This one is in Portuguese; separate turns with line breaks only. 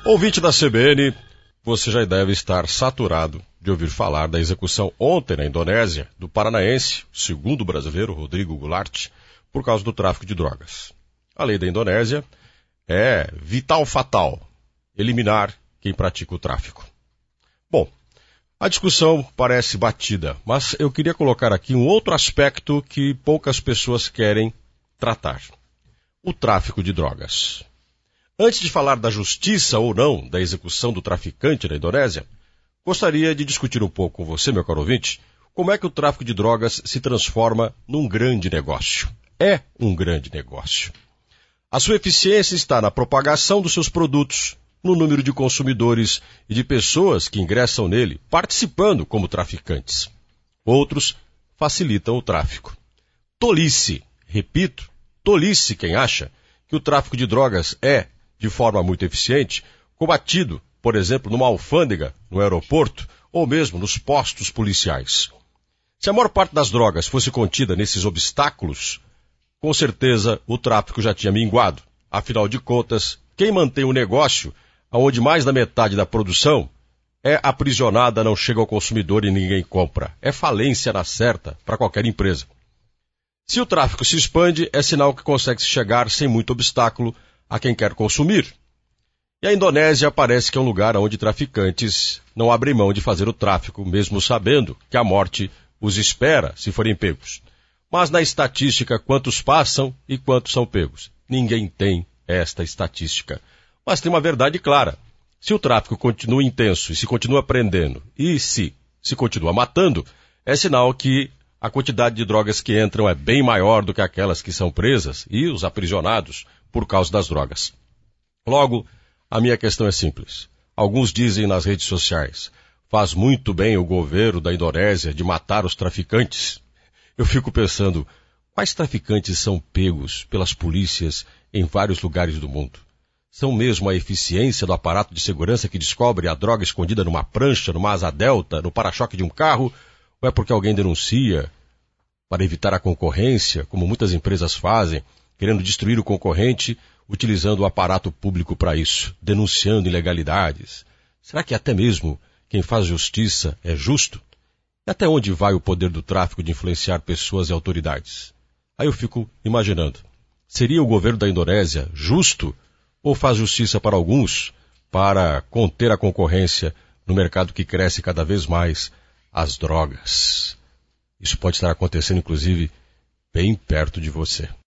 Ouvinte da CBN, você já deve estar saturado de ouvir falar da execução ontem na Indonésia do paranaense, segundo brasileiro, Rodrigo Goulart, por causa do tráfico de drogas. A lei da Indonésia é vital fatal, eliminar quem pratica o tráfico. Bom, a discussão parece batida, mas eu queria colocar aqui um outro aspecto que poucas pessoas querem tratar: o tráfico de drogas. Antes de falar da justiça ou não da execução do traficante na Indonésia, gostaria de discutir um pouco com você, meu caro ouvinte, como é que o tráfico de drogas se transforma num grande negócio. É um grande negócio. A sua eficiência está na propagação dos seus produtos, no número de consumidores e de pessoas que ingressam nele, participando como traficantes. Outros facilitam o tráfico. Tolice, repito, tolice quem acha que o tráfico de drogas é, de forma muito eficiente, combatido, por exemplo, numa alfândega, no aeroporto, ou mesmo nos postos policiais. Se a maior parte das drogas fosse contida nesses obstáculos, com certeza o tráfico já tinha minguado. Afinal de contas, quem mantém o negócio, onde mais da metade da produção é aprisionada, não chega ao consumidor e ninguém compra. É falência na certa para qualquer empresa. Se o tráfico se expande, é sinal que consegue chegar sem muito obstáculo a quem quer consumir. E a Indonésia parece que é um lugar onde traficantes não abrem mão de fazer o tráfico, mesmo sabendo que a morte os espera se forem pegos. Mas na estatística, quantos passam e quantos são pegos? Ninguém tem esta estatística. Mas tem uma verdade clara: se o tráfico continua intenso e se continua prendendo, e se continua matando, é sinal que a quantidade de drogas que entram é bem maior do que aquelas que são presas e os aprisionados por causa das drogas. Logo, a minha questão é simples. Alguns dizem nas redes sociais: faz muito bem o governo da Indonésia de matar os traficantes. Eu fico pensando, quais traficantes são pegos pelas polícias em vários lugares do mundo? São mesmo a eficiência do aparato de segurança que descobre a droga escondida numa prancha, numa asa delta, no para-choque de um carro? Ou é porque alguém denuncia para evitar a concorrência, como muitas empresas fazem, querendo destruir o concorrente, utilizando o aparato público para isso, denunciando ilegalidades? Será que até mesmo quem faz justiça é justo? E até onde vai o poder do tráfico de influenciar pessoas e autoridades? Aí eu fico imaginando, seria o governo da Indonésia justo ou faz justiça para alguns para conter a concorrência no mercado que cresce cada vez mais, as drogas? Isso pode estar acontecendo, inclusive, bem perto de você.